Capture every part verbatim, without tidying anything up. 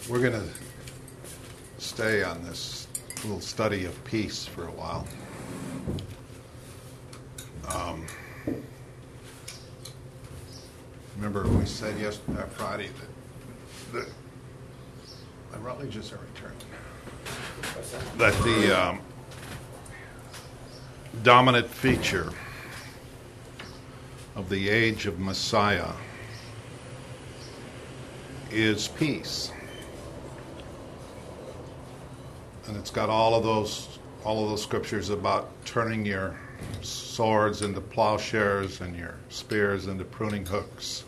We're going to stay on this little study of peace for a while. Um, remember we said yesterday, Friday, that, that my Rutledges are returning. That the um, dominant feature of the age of Messiah is peace. And it's got all of those all of those scriptures about turning your swords into plowshares and your spears into pruning hooks.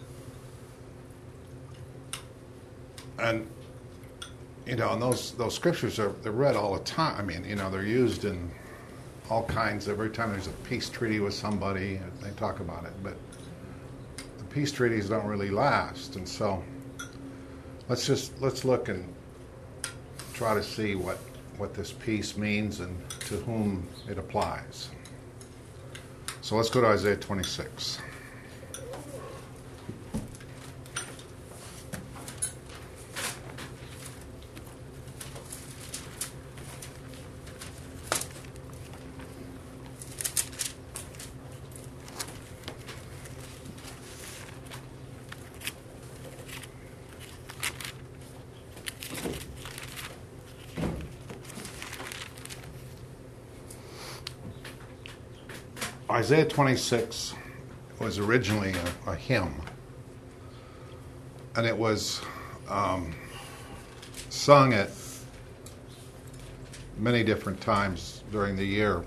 And you know, and those those scriptures are they're read all the time. I mean, you know, they're used in all kinds. Every time there's a peace treaty with somebody, they talk about it. But the peace treaties don't really last, and so let's just let's look and try to see what what this peace means and to whom it applies. So let's go to Isaiah twenty-six. Isaiah twenty-six was originally a, a hymn, and it was um, sung at many different times during the year.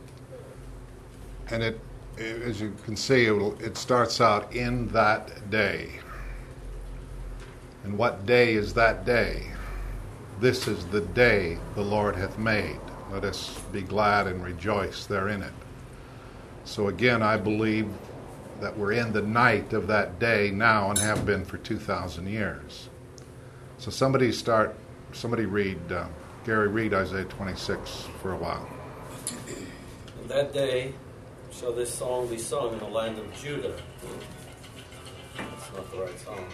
And it, it as you can see, it, will, it starts out, "In that day." And what day is that day? This is the day the Lord hath made. Let us be glad and rejoice therein it. So again, I believe that we're in the night of that day now and have been for two thousand years. So somebody start, somebody read, uh, Gary, read Isaiah twenty-six for a while. In that day shall this song be sung in the land of Judah. That's not the right song.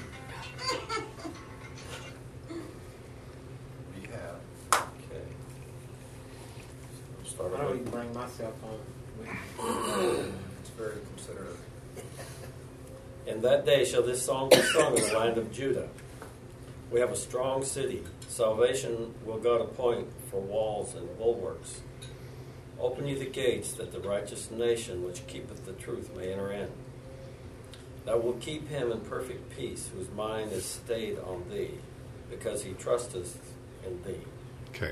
Yeah. Okay. Start I don't over. even bring my cell phone. It's very considerate. In that day shall this song be sung in the land of Judah. We have a strong city. Salvation will God appoint for walls and bulwarks. Open ye the gates, that the righteous nation which keepeth the truth may enter in. Thou wilt keep him in perfect peace, whose mind is stayed on thee, because he trusteth in thee. Okay.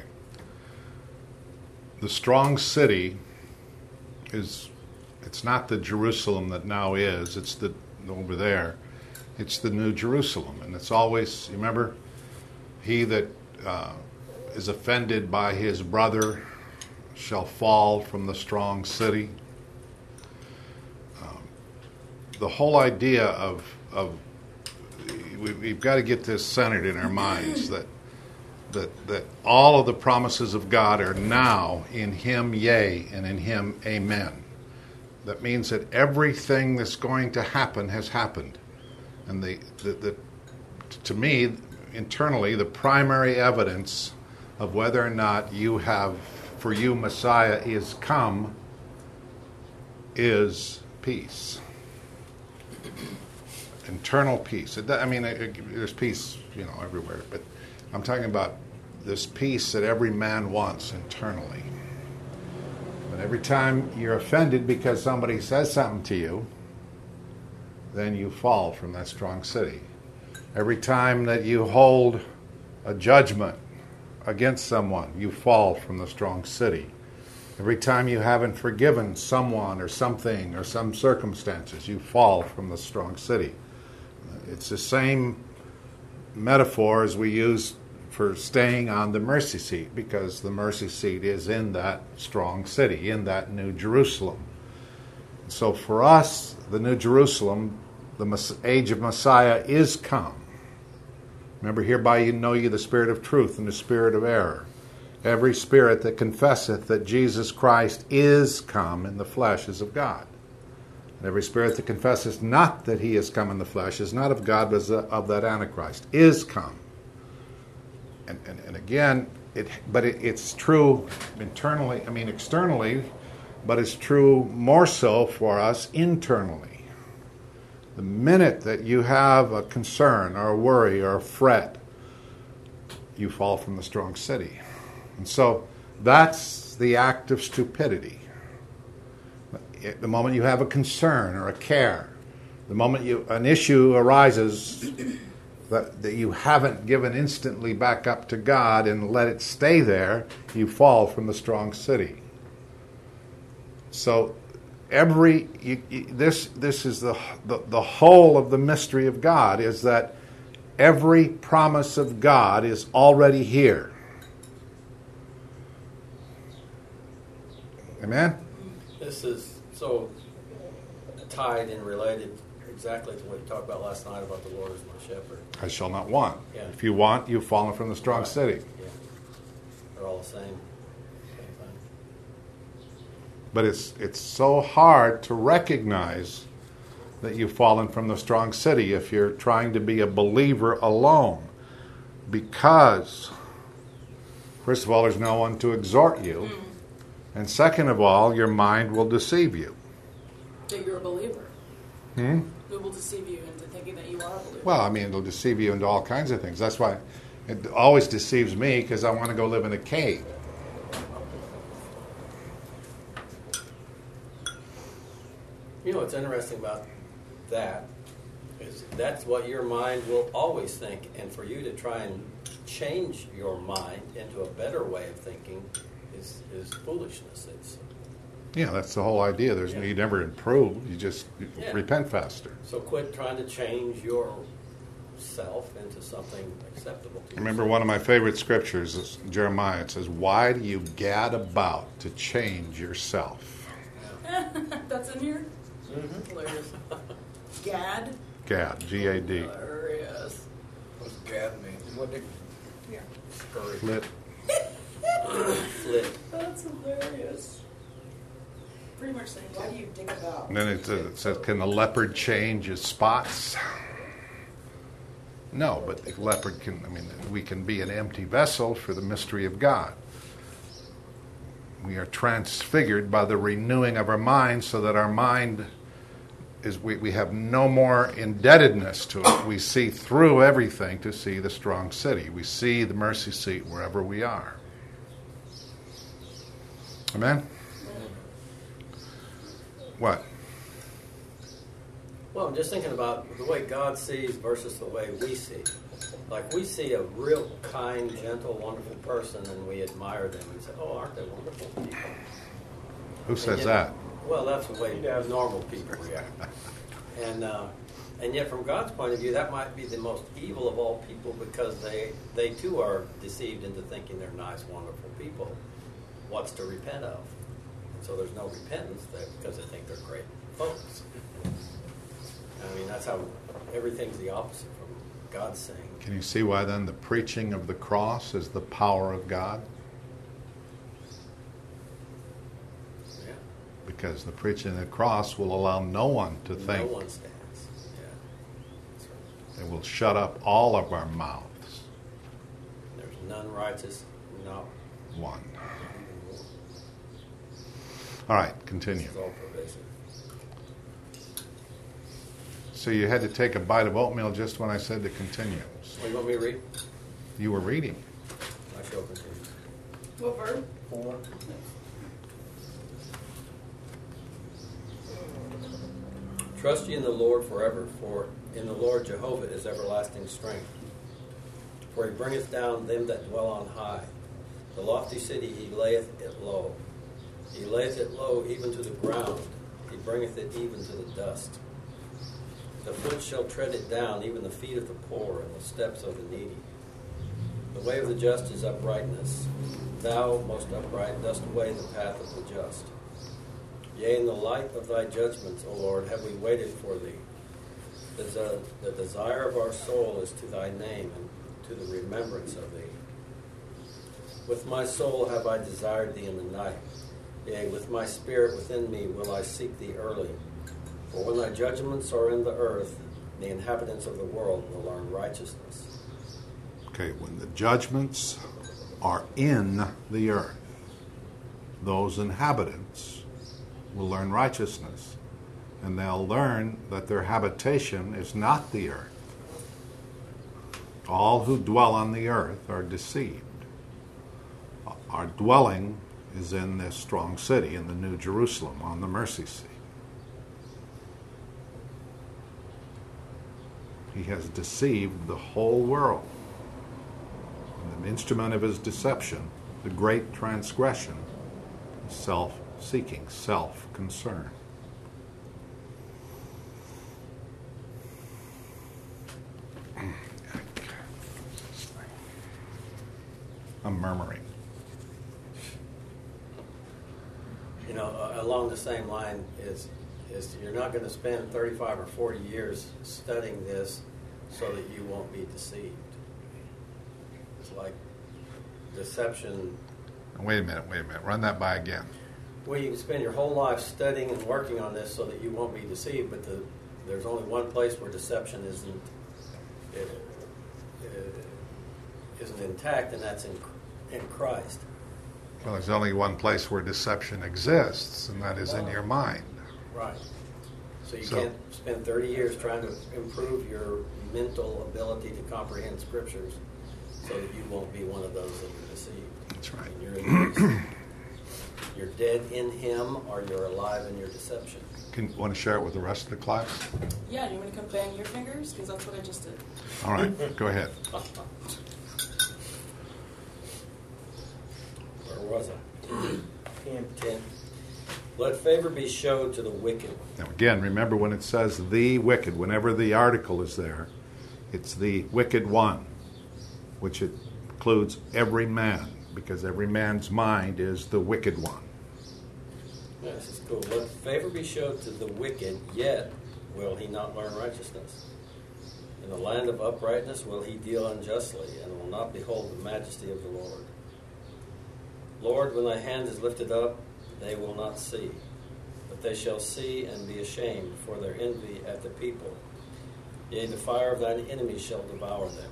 The strong city is, it's not the Jerusalem that now is, it's the, over there, it's the New Jerusalem. And it's always, you remember, he that uh, is offended by his brother shall fall from the strong city. Um, the whole idea of, of we, we've got to get this centered in our minds, that That, that all of the promises of God are now in Him, yea, and in Him, amen. That means that everything that's going to happen has happened. And the, the, the to me, internally, the primary evidence of whether or not you have, for you, Messiah is come, is peace. Internal peace. It, I mean, it, it, there's peace, you know, everywhere, but I'm talking about this peace that every man wants internally. But every time you're offended because somebody says something to you, then you fall from that strong city. Every time that you hold a judgment against someone, you fall from the strong city. Every time you haven't forgiven someone or something or some circumstances, you fall from the strong city. It's the same metaphor as we use for staying on the mercy seat, because the mercy seat is in that strong city, in that New Jerusalem. So for us, the New Jerusalem, the age of Messiah is come. Remember, hereby you know ye the spirit of truth and the spirit of error. Every spirit that confesseth that Jesus Christ is come in the flesh is of God. And every spirit that confesseth not that he is come in the flesh is not of God, but is of that Antichrist, is come. and, and, and again, it, but it, it's true internally, I mean externally, but it's true more so for us internally. The minute that you have a concern or a worry or a fret, you fall from the strong city. And so that's the act of stupidity. The moment you have a concern or a care, the moment you an issue arises that, that you haven't given instantly back up to God and let it stay there, you fall from the strong city. So every you, you, this this is the, the the whole of the mystery of God, is that every promise of God is already here. Amen? This is so tied and related exactly to what you talked about last night about the Lord as my shepherd. I shall not want. Yeah. If you want, you've fallen from the strong Right. city. Yeah. They're all the same. Same thing. But it's it's so hard to recognize that you've fallen from the strong city if you're trying to be a believer alone. Because, first of all, there's no one to exhort you. Mm. And second of all, your mind will deceive you. That you're a believer. Hmm? It will deceive you into thinking that you are a believer. Well, I mean, it'll deceive you into all kinds of things. That's why it always deceives me, because I want to go live in a cave. You know what's interesting about that is that's what your mind will always think, and for you to try and change your mind into a better way of thinking is, is foolishness. It's, Yeah, that's the whole idea. There's Yeah. you never improve. You just Yeah. repent faster. so quit trying to change yourself into something acceptable to I remember yourself. one of my favorite scriptures is Jeremiah. It says, "Why do you gad about to change yourself?" That's in here? Mhm. Hilarious. Gad? Gad, G A D. Hilarious. What's Gad mean? What did Yeah. scurry? Flit. Flip. That's hilarious. Pretty much saying, why do you dig about? And then it says, it says, "Can the leopard change his spots?" No, but the leopard can, I mean, we can be an empty vessel for the mystery of God. We are transfigured by the renewing of our mind so that our mind is, we, we have no more indebtedness to it. We see through everything to see the strong city. We see the mercy seat wherever we are. Amen? What? Well, I'm just thinking about the way God sees versus the way we see. Like, we see a real kind, gentle, wonderful person, and we admire them and say, oh, aren't they wonderful people? Who says And yet- that? Well, that's the way normal people react. And uh, and yet, from God's point of view, that might be the most evil of all people, because they, they too are deceived into thinking they're nice, wonderful people. What's to repent of? So there's no repentance there because they think they're great folks. I mean, that's how everything's the opposite from God's saying. Can you see why then the preaching of the cross is the power of God? Yeah. Because the preaching of the cross will allow no one to No think. one stands. Yeah. That's right. It will shut up all of our mouths. There's none righteous, not One. even one. All right, continue. It's all pervasive. So you had to take a bite of oatmeal just when I said to continue. Oh, you want me to read? You were reading. I shall continue. What verb? Four. Trust ye in the Lord forever, for in the Lord Jehovah is everlasting strength. For he bringeth down them that dwell on high. The lofty city he layeth it low. He layeth it low even to the ground. He bringeth it even to the dust. The foot shall tread it down, even the feet of the poor, and the steps of the needy. The way of the just is uprightness. Thou, most upright, dost weigh the path of the just. Yea, in the light of thy judgments, O Lord, have we waited for thee. The, de- the desire of our soul is to thy name, and to the remembrance of thee. With my soul have I desired thee in the night. Yea, with my spirit within me will I seek thee early. For when thy judgments are in the earth, the inhabitants of the world will learn righteousness. Okay, when the judgments are in the earth, those inhabitants will learn righteousness, and they'll learn that their habitation is not the earth. All who dwell on the earth are deceived. Our dwelling is in this strong city, in the New Jerusalem, on the mercy seat. He has deceived the whole world. And the instrument of his deception, the great transgression, is self-seeking, self-concern. I'm murmuring. You know, uh, along the same line is is you're not going to spend thirty-five or forty years studying this so that you won't be deceived. It's like deception. Wait a minute, wait a minute. Run that by again. Well, you can spend your whole life studying and working on this so that you won't be deceived, but the, there's only one place where deception isn't it, it, isn't intact, and that's in in Christ. Well, there's only one place where deception exists, and that is in your mind. Right. So you So- can't spend thirty years trying to improve your mental ability to comprehend scriptures so that you won't be one of those that are deceived. That's right. And you're, in, you're dead in him, or you're alive in your deception. Can want to share it with the rest of the class? Yeah, you want me to come bang your fingers? Because that's what I just did. All right, go ahead. Where was I? Ten. Let favor be showed to the wicked. Now again, remember when it says the wicked, whenever the article is there, it's the wicked one, which it includes every man, because every man's mind is the wicked one. Yeah, this is cool. Let favor be showed to the wicked, yet will he not learn righteousness. In the land of uprightness will he deal unjustly, and will not behold the majesty of the Lord. Lord, when thy hand is lifted up, they will not see, but they shall see and be ashamed for their envy at the people. Yea, the fire of thine enemies shall devour them.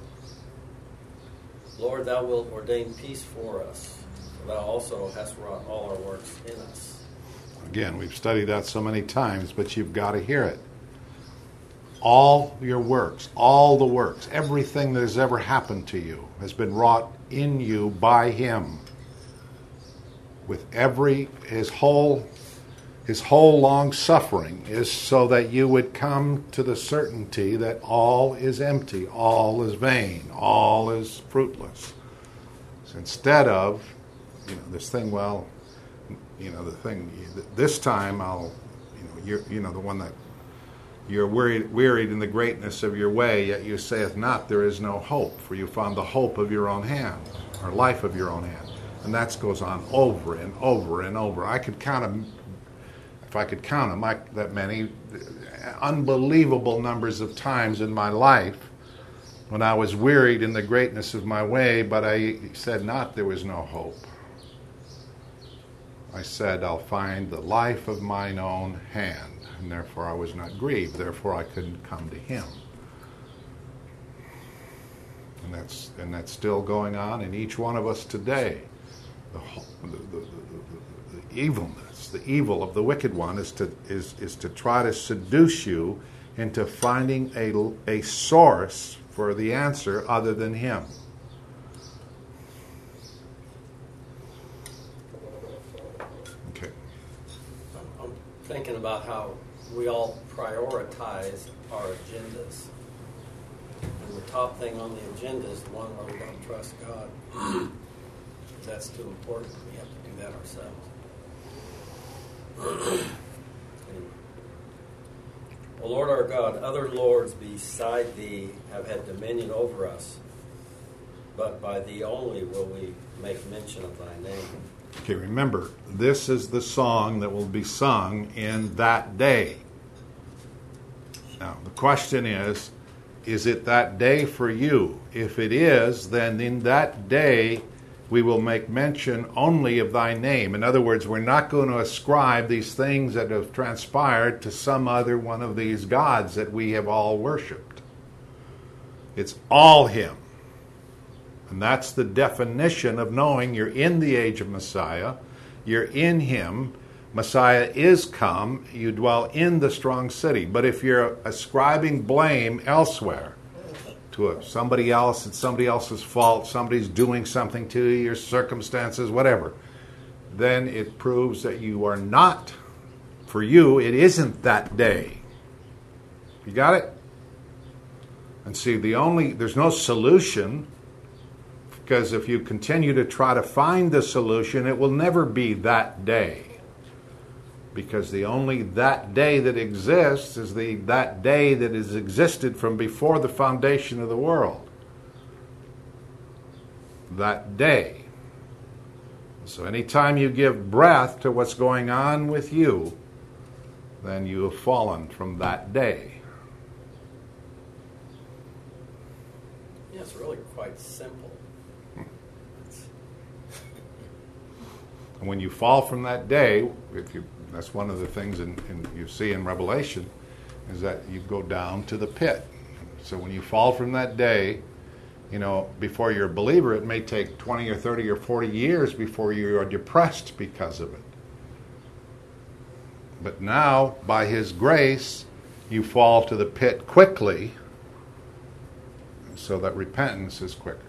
Lord, thou wilt ordain peace for us, for thou also hast wrought all our works in us. Again, we've studied that so many times, but you've got to hear it. All your works, all the works, everything that has ever happened to you has been wrought in you by him. With every, his whole, his whole long suffering is so that you would come to the certainty that all is empty, all is vain, all is fruitless. So instead of, you know, this thing, well, you know, the thing, this time I'll, you know, you're, you know, the one that you're wearied, wearied in the greatness of your way, yet you saith not, there is no hope, for you found the hope of your own hand, or life of your own hand. And that goes on over and over and over. I could count them, if I could count them, I, that many unbelievable numbers of times in my life when I was wearied in the greatness of my way, but I said not there was no hope. I said, I'll find the life of mine own hand, and therefore I was not grieved. Therefore I couldn't come to him. And that's and that's still going on in each one of us today. The, the, the, the, the, the evilness, the evil of the wicked one is to is is to try to seduce you into finding a a source for the answer other than him. Okay. I'm thinking about how we all prioritize our agendas. And the top thing on the agenda is the one where we don't trust God. That's too important. We have to do that ourselves. O Lord our God, other lords beside thee have had dominion over us, but by thee only will we make mention of thy name. Okay, remember, this is the song that will be sung in that day. Now, the question is, is it that day for you? If it is, then in that day we will make mention only of thy name. In other words, we're not going to ascribe these things that have transpired to some other one of these gods that we have all worshipped. It's all him. And that's the definition of knowing you're in the age of Messiah. You're in Him. Messiah is come. You dwell in the strong city. But if you're ascribing blame elsewhere, to a, somebody else, it's somebody else's fault, somebody's doing something to you, your circumstances, whatever, then it proves that you are not, for you, it isn't that day. You got it? And see, the only, there's no solution, because if you continue to try to find the solution, it will never be that day. Because the only that day that exists is the that day that has existed from before the foundation of the world. That day. So anytime you give breath to what's going on with you, then you have fallen from that day. Yeah, it's really quite simple. And when you fall from that day, if you that's one of the things in, in, you see in Revelation, is that you go down to the pit. So when you fall from that day, you know, before you're a believer, it may take twenty or thirty or forty years before you are depressed because of it. But now, by His grace, you fall to the pit quickly, so that repentance is quicker.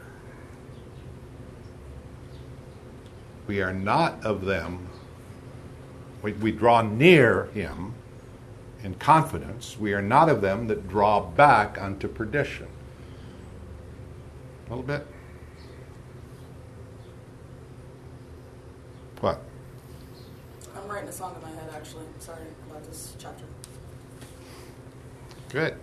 We are not of them. We, we draw near Him in confidence. We are not of them that draw back unto perdition. A little bit? What? I'm writing a song in my head, actually. Sorry about this chapter. Good.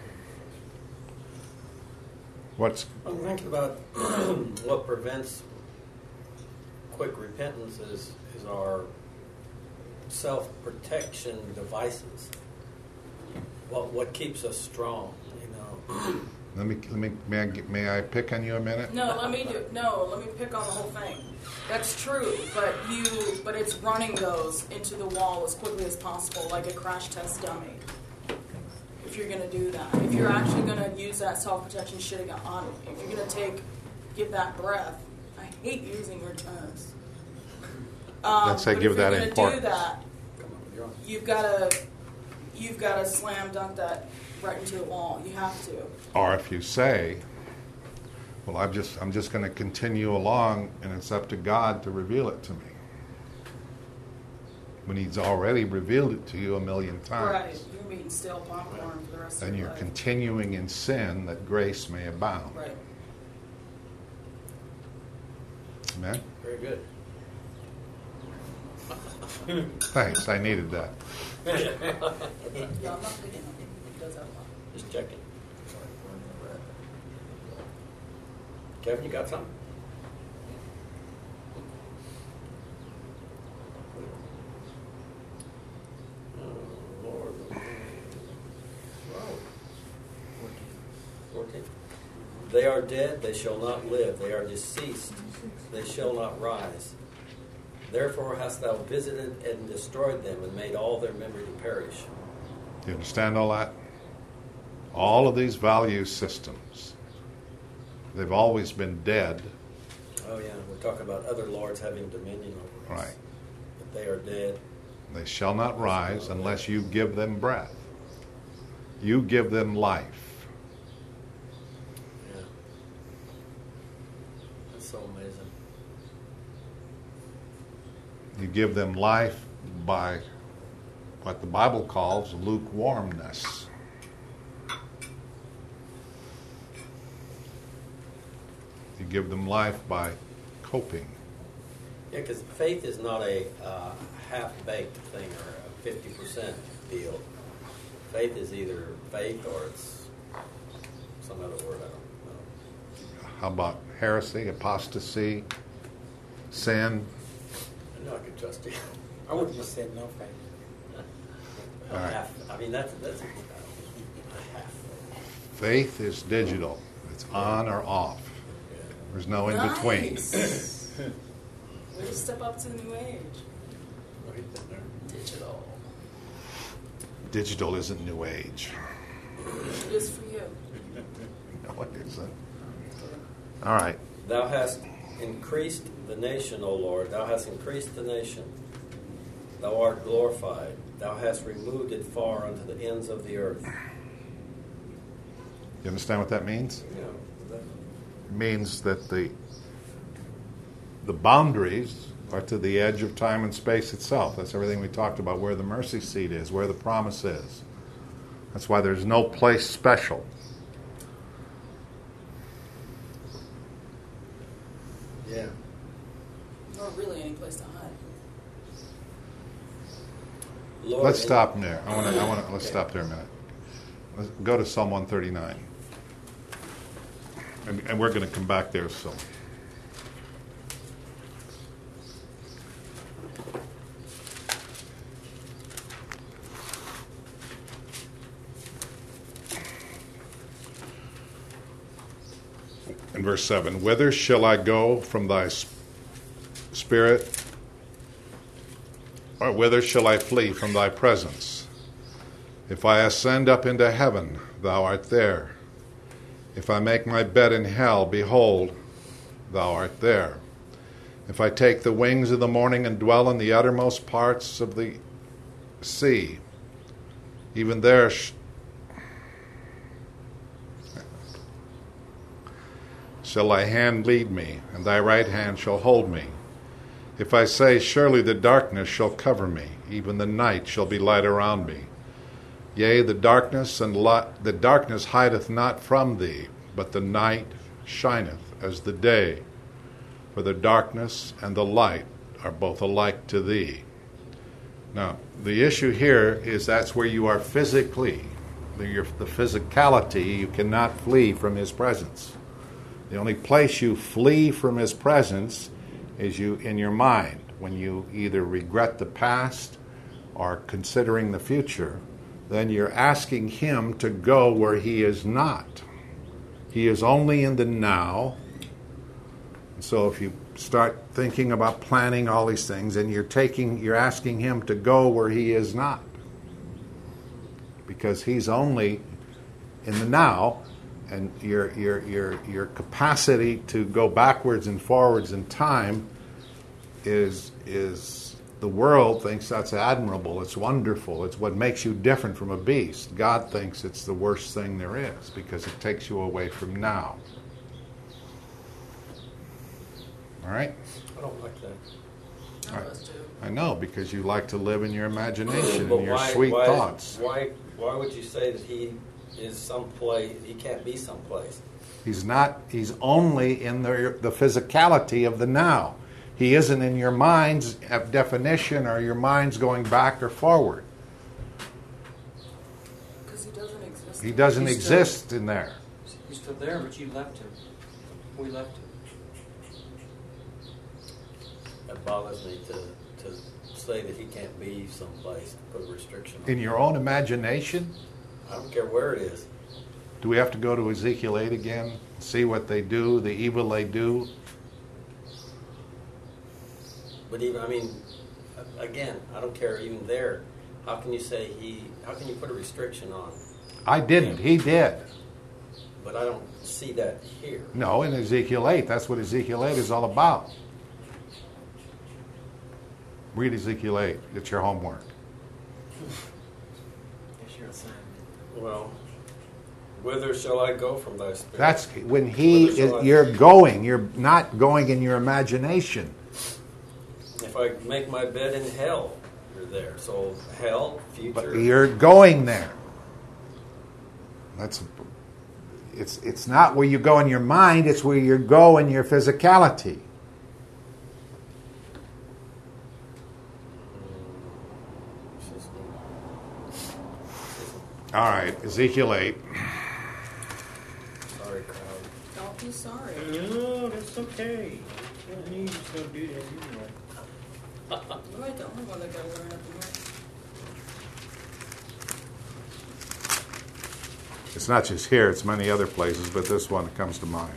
What's... I'm thinking about what prevents quick repentance is, is our self-protection devices. What what keeps us strong, you know? Let me, let me, may I, get- may I pick on you a minute? No, let me do. No, let me pick on the whole thing. That's true, but you, but it's running those into the wall as quickly as possible, like a crash test dummy. If you're gonna do that, if you're actually gonna use that self-protection shit on, if you're gonna take, give that breath. I hate using your terms. Um, Let's say but give if you're that gonna importance. do that, you've gotta, you've gotta slam dunk that right into the wall. You have to. Or if you say, well, I'm just, I'm just going to continue along, and it's up to God to reveal it to me. When He's already revealed it to you a million times. Right. You're eating stale popcorn for the rest Then of your you're life. continuing in sin that grace may abound. Right. Amen? Very good. Thanks, I needed that. Yeah, I'm not picking on him. He does that a lot. Just checking. Kevin, you got something? Oh, Lord. Wow. fourteen. They are dead, they shall not live. They are deceased, they shall not rise. Therefore hast thou visited and destroyed them and made all their memory to perish. Do you understand all that? All of these value systems, they've always been dead. Oh yeah, we're talking about other lords having dominion over us. Right. But they are dead. They shall not rise unless you give them breath. You give them life. Yeah. That's so amazing. You give them life by what the Bible calls lukewarmness. You give them life by coping. Yeah, because faith is not a uh, half-baked thing or a fifty percent deal. Faith is either faith or it's some other word, I don't know. How about heresy, apostasy, sin? I know I could trust you. I would have just said no faith. A All right. half, I mean, that's, that's a, a half. Faith is digital. It's on or off. Yeah. There's no in between. Nice. Way to step up to the new age. Right in there. Digital. Digital isn't new age. It is for you. No, it isn't. All right. Thou hast increased the nation, O Lord. Thou hast increased the nation. Thou art glorified. Thou hast removed it far unto the ends of the earth. You understand what that means? Yeah. It means that the the boundaries are to the edge of time and space itself. That's everything we talked about, where the mercy seat is, where the promise is. That's why there's no place special. Yeah. Nor really any place to hide. Lord, Let's in- stop there. I want to. I want to. Let's Okay. stop there a minute. Let's go to Psalm one thirty-nine, and, and we're going to come back there soon. In verse seven, whither shall I go from thy sp- spirit? Or whither shall I flee from thy presence? If I ascend up into heaven, thou art there. If I make my bed in hell, behold, thou art there. If I take the wings of the morning and dwell in the uttermost parts of the sea, even there sh- shall thy hand lead me, and thy right hand shall hold me. If I say, surely the darkness shall cover me, even the night shall be light around me. Yea, the darkness and light, the darkness hideth not from thee, but the night shineth as the day. For the darkness and the light are both alike to thee. Now, the issue here is that's where you are physically. The, your, the physicality, you cannot flee from his presence. The only place you flee from his presence is you in your mind, when you either regret the past or considering the future. Then you're asking him to go where he is not. He is only in the now. So if you start thinking about planning all these things, and you're taking, you're asking him to go where he is not, because he's only in the now, and your your your your capacity to go backwards and forwards in time is is. The world thinks that's admirable, it's wonderful, it's what makes you different from a beast. God thinks it's the worst thing there is because it takes you away from now. All right? I don't like that. None of us do. I know, because you like to live in your imagination But and your why, sweet why, thoughts. Why, why would you say that he is someplace, he can't be someplace? He's not, he's only in the, the physicality of the now. He isn't in your mind's definition or your mind's going back or forward. Because he doesn't exist. He doesn't He's still- exist in there. He's still there, but you left him. We left him. That bothers me to, to say that he can't be someplace, to put a restriction on In it. your own imagination? I don't care where it is. Do we have to go to Ezekiel eight again? See what they do, the evil they do? But even, I mean, again, I don't care even there. How can you say he, how can you put a restriction on? I didn't. He did. But I don't see that here. No, in Ezekiel eight. That's what Ezekiel eight is all about. Read Ezekiel eight. It's your homework. That's your assignment. Well, whither shall I go from thy spirit? That's when he Whither shall I- is, you're going. You're not going in your imagination. If I make my bed in hell, you're there. So hell, But future. you're going there. That's it's it's not where you go in your mind, it's where you go in your physicality. All right, Ezekiel eight. Sorry, crowd. Don't be sorry. No, that's okay. You just don't do that anyway. You ain't the only one that got to learn up the work. It's not just here, it's many other places, but this one comes to mind.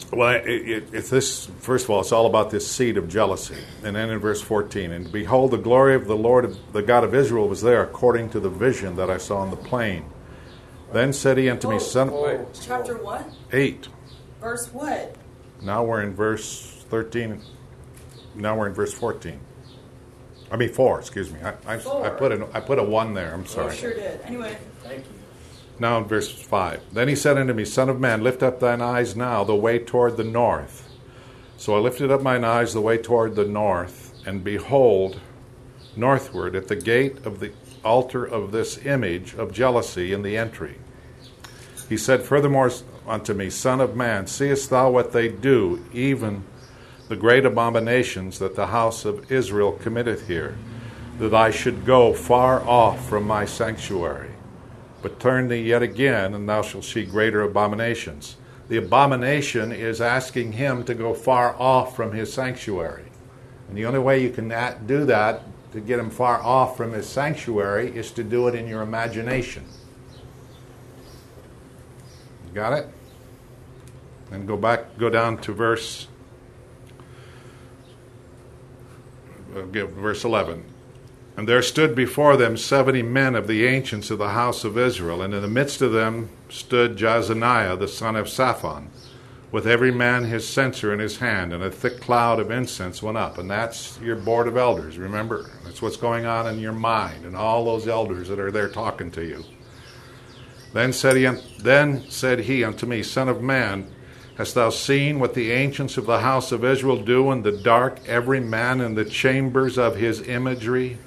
Well, it, it, it's this. First of all, it's all about this seed of jealousy, and then in verse fourteen, and behold, the glory of the Lord, of, the God of Israel, was there, according to the vision that I saw on the plain. Then said he unto me, Son, Whoa. Chapter what? eight. Verse what? Now we're in verse thirteen. Now we're in verse fourteen. I mean four. Excuse me. I, I, I put a I put a one there. I'm sorry. You sure did. Anyway. Thank you. Now in verse five. Then he said unto me, Son of man, lift up thine eyes now the way toward the north. So I lifted up mine eyes the way toward the north, and behold, northward at the gate of the altar of this image of jealousy in the entry. He said furthermore unto me, Son of man, seest thou what they do, even the great abominations that the house of Israel committeth here, that I should go far off from my sanctuary? But turn thee yet again, and thou shalt see greater abominations. The abomination is asking him to go far off from his sanctuary. And the only way you can do that, to get him far off from his sanctuary, is to do it in your imagination. Got it? And go back, go down to verse, uh, verse eleven. And there stood before them seventy men of the ancients of the house of Israel, and in the midst of them stood Jazaniah the son of Shaphan, with every man his censer in his hand, and a thick cloud of incense went up. And that's your board of elders, remember? That's what's going on in your mind, and all those elders that are there talking to you. Then said he, then said he unto me, Son of man, hast thou seen what the ancients of the house of Israel do in the dark, every man in the chambers of his imagery?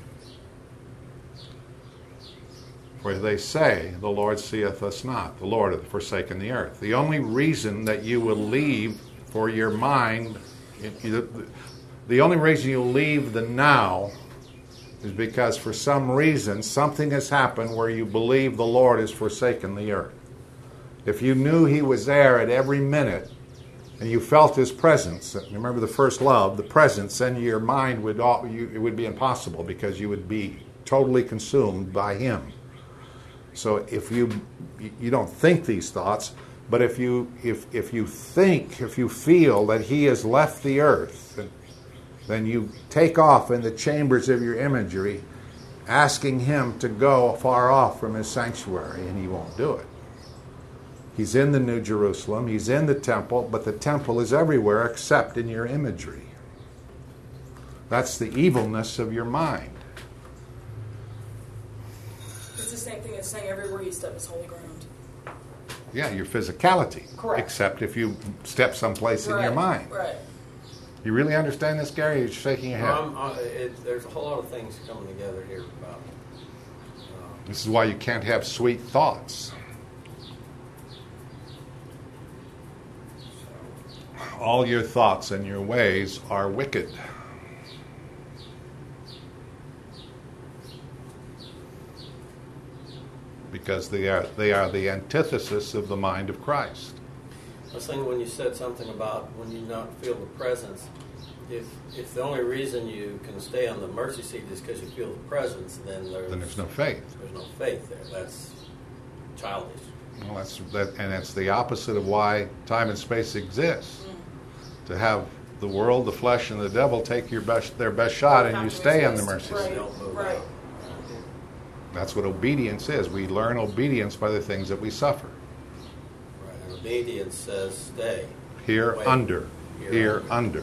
For they say, the Lord seeth us not, the Lord hath forsaken the earth. The only reason that you will leave for your mind, the only reason you'll leave the now is because for some reason something has happened where you believe the Lord has forsaken the earth. If you knew he was there at every minute and you felt his presence, remember the first love, the presence, then your mind would all, you, it would be impossible because you would be totally consumed by him. So if you you don't think these thoughts, but if you if if you think, if you feel that he has left the earth, then, then you take off in the chambers of your imagery, asking him to go far off from his sanctuary, and he won't do it. He's in the New Jerusalem, he's in the temple, but the temple is everywhere except in your imagery. That's the evilness of your mind. It's the same thing as saying everywhere you step is holy ground. Yeah, your physicality. Correct. Except if you step someplace Right, in your mind. Right. You really understand this, Gary? You're shaking your head. Um, uh, it, there's a whole lot of things coming together here about. Uh, This is why you can't have sweet thoughts. All your thoughts and your ways are wicked. Because they are they are the antithesis of the mind of Christ. I was thinking when you said something about when you not feel the presence, if if the only reason you can stay on the mercy seat is because you feel the presence, then there's, Then there's no faith. There's no faith there. That's childish. Well, that's that, and that's the opposite of why time and space exists. To have the world, the flesh, and the devil take your best, their best shot, and you stay on the mercy seat. Right, right. That's what obedience is. We learn obedience by the things that we suffer. Right. And obedience says stay. Here Wait. under. Here, Here under. under.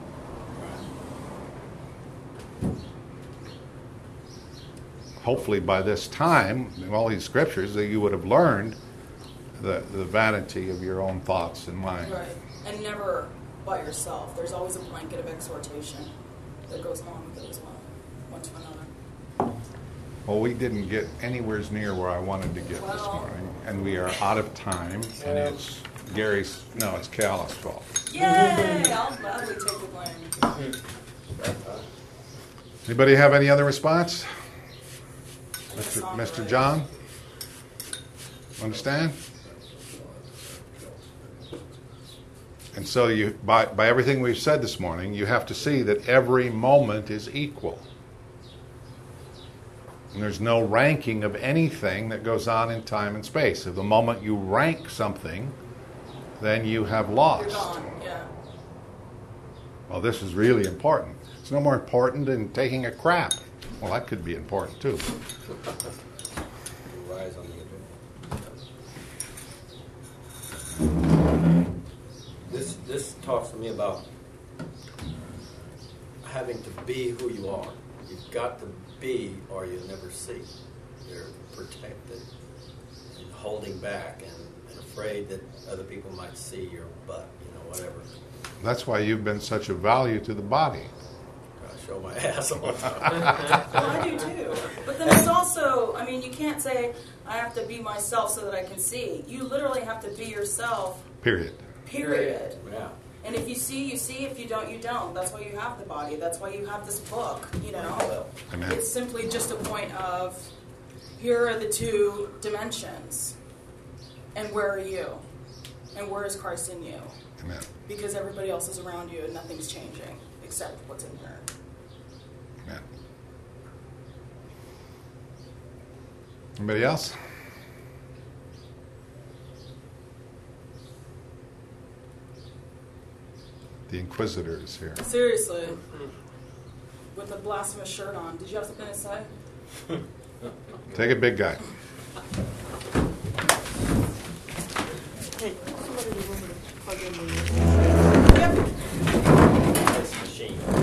Right. Hopefully by this time, in all these scriptures, that you would have learned the, the vanity of your own thoughts and mind. Right. And never by yourself. There's always a blanket of exhortation that goes along with it as well, one to another. Well, we didn't get anywhere near where I wanted to get this Well. morning, and we are out of time, and it's Gary's, no, it's Cal's fault. Yay! I'll gladly take the blame. Anybody have any other response? Mister Mister John? Understand? And so you, by, by everything we've said this morning, you have to see that every moment is equal. And there's no ranking of anything that goes on in time and space. If the moment you rank something, then you have You're lost. gone. Yeah. Well, this is really important. It's no more important than taking a crap. Well, that could be important too. Rise on the This this talks to me about having to be who you are. You've got to be, or you never see. You're protected and holding back and, and afraid that other people might see your butt, you know, whatever. That's why you've been such a value to the body. I show my ass all the time. Well, I do too. But then it's also, I mean, you can't say, I have to be myself so that I can see. You literally have to be yourself, Period. period. Yeah. And if you see, you see. If you don't, you don't. That's why you have the body. That's why you have this book, you know. Amen. It's simply just a point of, here are the two dimensions. And where are you? And where is Christ in you? Amen. Because everybody else is around you and nothing's changing except what's in here. Amen. Anybody else? The Inquisitor is here. Seriously. With a blasphemous shirt on. Did you have something to say? Take it, big guy. Hey, somebody remember to plug in the This machine.